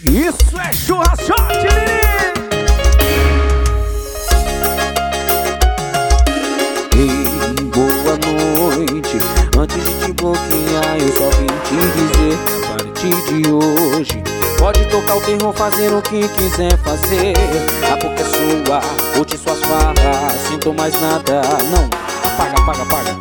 Isso é churrascote, menino! Ei, boa noite. Antes de te bloquear, eu só vim te dizer que a partir de hoje pode tocar o terror, fazer o que quiser fazer. A boca é sua, curte suas farras, sinto mais nada. Não, apaga, apaga, apaga.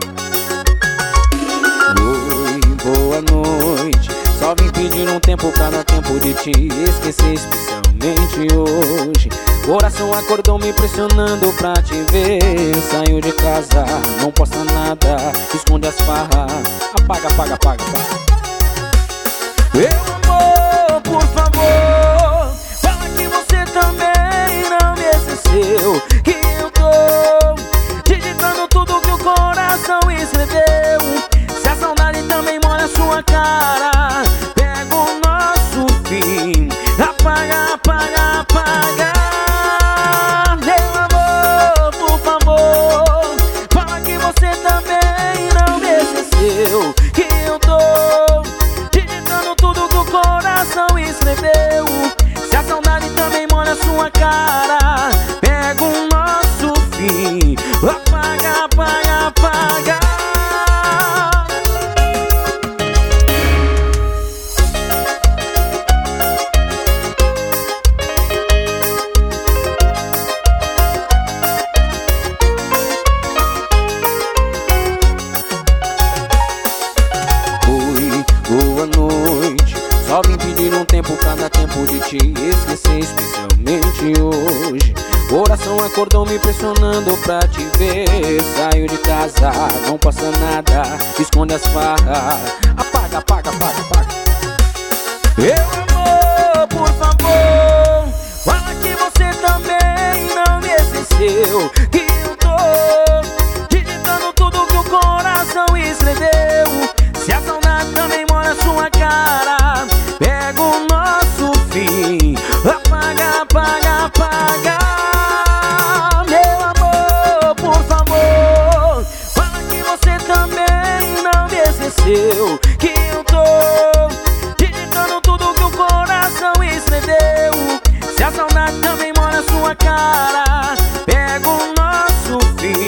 Oi, boa noite. Só vim pedir um tempo pra dar tempo de te esquecer, especialmente hoje. Coração acordou me pressionando pra te ver. Saiu de casa, não posta nada, esconde as farras. Apaga, apaga, apaga, apaga. Meu amor, por favor, fala que você também não me esqueceu. Que eu tô digitando tudo que o coração escreveu. Se a saudade também molha sua cara, pega o nosso fim. Apaga, apaga, apaga. Meu amor, por favor, fala que você também não me esqueceu. Que eu tô tudo que o coração escreveu. Se a saudade também molha sua cara, pega o nosso fim. Apaga, apaga, apaga. Oi, boa noite. Só vim pedir um tempo pra dar tempo de te esquecer, especialmente hoje. Coração acordou me pressionando pra te ver. Saiu de casa, não passa nada, esconde as farras. Apaga, apaga, apaga, apaga. Meu amor, por favor, fala que você também não me esqueceu. Que eu tô digitando tudo que o coração escreveu. Se a saudade também molha sua cara, pega o nosso fim. Apaga, apaga, apaga. Meu amor, por favor, fala que você também não me esqueceu. Que eu tô digitando tudo que o coração escreveu. Se a saudade também molha sua cara, pega o nosso fim.